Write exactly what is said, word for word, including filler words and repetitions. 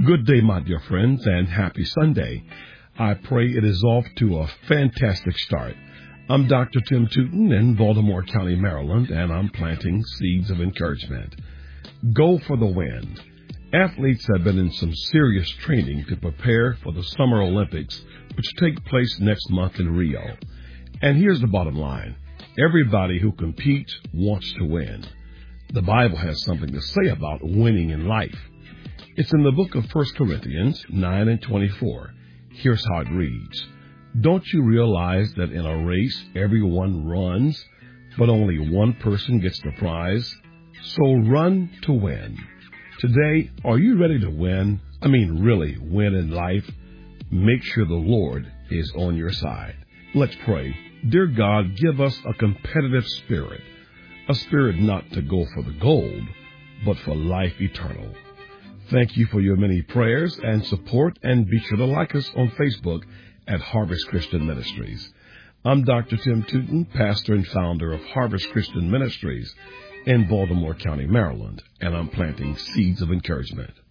Good day, my dear friends, and happy Sunday. I pray it is off to a fantastic start. I'm Doctor Tim Tootin in Baltimore County, Maryland, and I'm planting seeds of encouragement. Go for the win. Athletes have been in some serious training to prepare for the Summer Olympics, which take place next month in Rio. And here's the bottom line. Everybody who competes wants to win. The Bible has something to say about winning in life. It's in the book of First Corinthians nine and twenty-four. Here's how it reads. Don't you realize that in a race everyone runs, but only one person gets the prize? So run to win. Today, are you ready to win? I mean, really win in life? Make sure the Lord is on your side. Let's pray. Dear God, give us a competitive spirit, a spirit not to go for the gold, but for life eternal. Thank you for your many prayers and support, and be sure to like us on Facebook at Harvest Christian Ministries. I'm Doctor Tim Tootin, pastor and founder of Harvest Christian Ministries in Baltimore County, Maryland, and I'm planting seeds of encouragement.